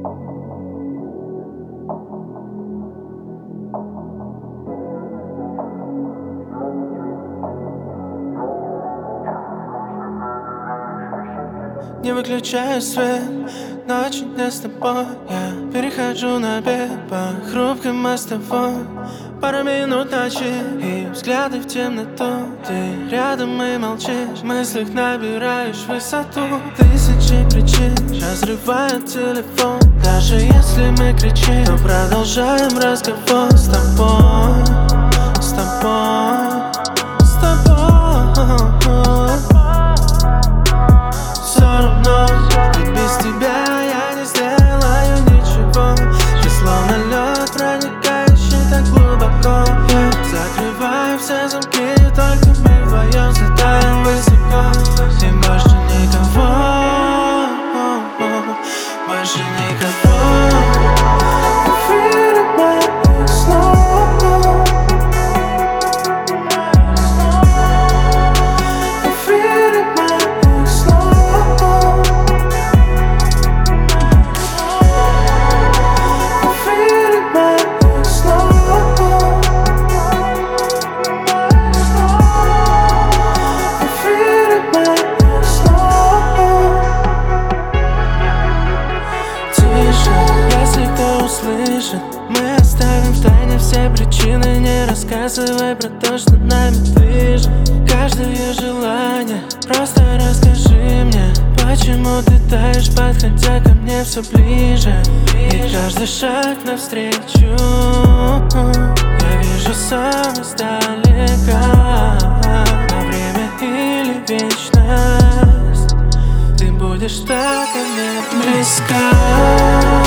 Не выключаю свет, ночи не с тобой. Я перехожу на бег по хрупким мостовой. Пару минут ночи и взгляды в темноту. Ты рядом и молчишь, в мыслях набираешь высоту. Тысячи причин разрывают телефон. Даже если мы кричим, то продолжаем разговор с тобой, с тобой, с тобой. Все равно, ведь без тебя я не сделаю ничего. Ты словно лед, проникающий так глубоко. Я закрываю все замки, только мы вдвоем взлетаем высоко. И больше никого, больше никого. Эфиры моих снов, эфиры моих снов, эфиры моих снов, эфиры моих снов. Тише, если кто услышит, мы оставим в тайне все причины. Не рассказывай про то, что нами движет. Каждое желание, просто расскажи мне, почему ты таешь, подходя ко мне все ближе. И каждый шаг навстречу я вижу сам издалека. На время или вечность ты будешь так ко мне близка.